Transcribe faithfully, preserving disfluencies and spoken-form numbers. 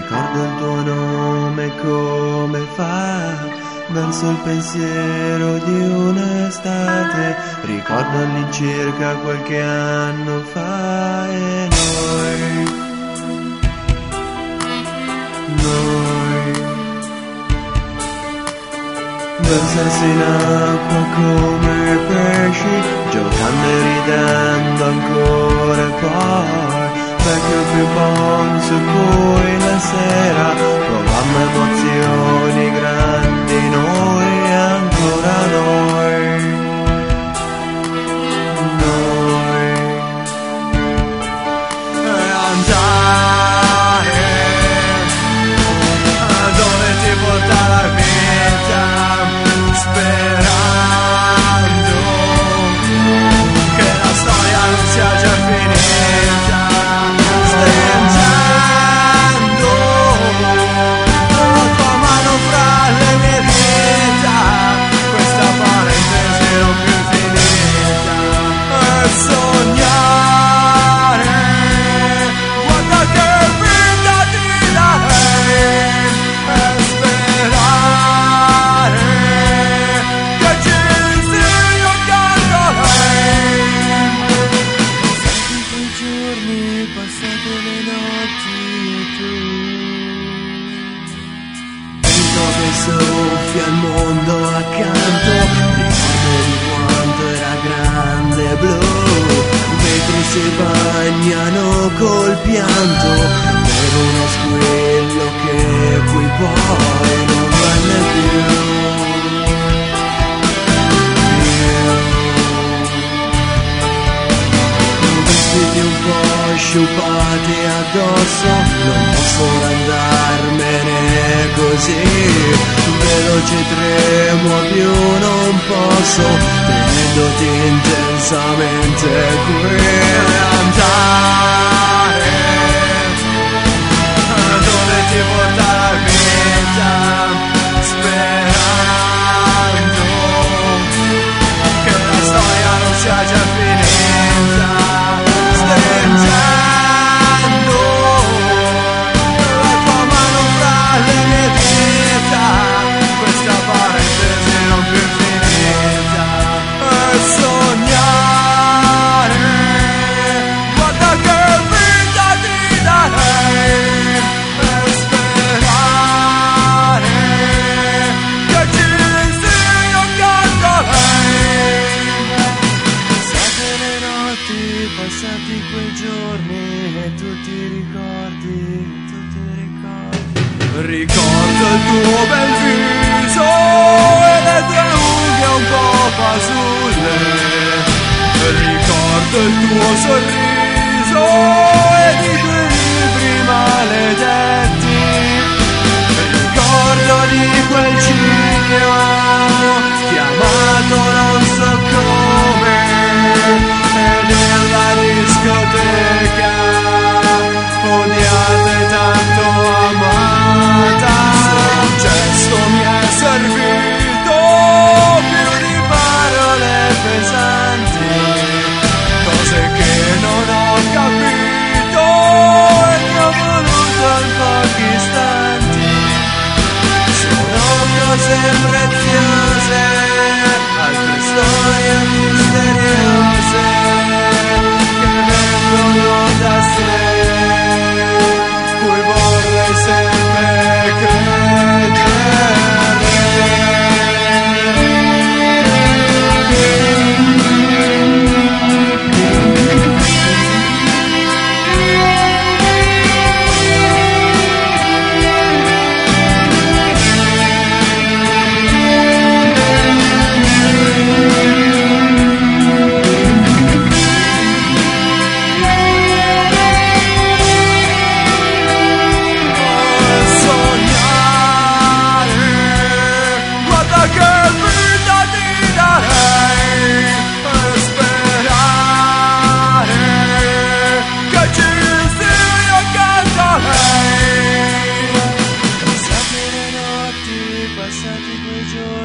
Ricordo il tuo nome come fa verso il pensiero di un'estate. Ricordo all'incirca qualche anno fa e noi, noi versarsi in acqua come pesci, giocando e ridendo ancora e poi vecchio più bon su cui la sera provammo emozioni grandi, noi e ancora noi, noi e andare dove ti porta la vita, sperando che la storia non sia già finita. Soffia il mondo accanto, ricordo di quanto era grande e blu, vetri si bagnano col pianto, per uno squillo che qui poi non venne più, più. Vestiti un po' sciupati addosso, non posso andarmene così, veloce tremo più non posso, tenendoti intensamente qui. Andare dove ti porta la vita, sperando che la storia non sia già finita, stringendo la tua mano fra le mie dita, questa parentesi non più finita, e sognare, guarda che vita ti darei, e sperare che ci sia accanto a lei. Passate le notti, passati quei giorni e tutti i ricordi, tutti i ricordi. Ricordo il tuo bel viso e le tue unghie un po' fasulle, ricordo il tuo sorriso ed i tuoi libri maledetti, ricordo di quel cigno chiamato non so come, e nella discoteca odiata e tanto amata, un gesto mi è servito più di parole pesanti, cose che non ho capito e che ho voluto in pochi istanti, sono cose preziose, altre storie misteriose che vengono da sé, cui vorrei sempre credere. Passati quei giorni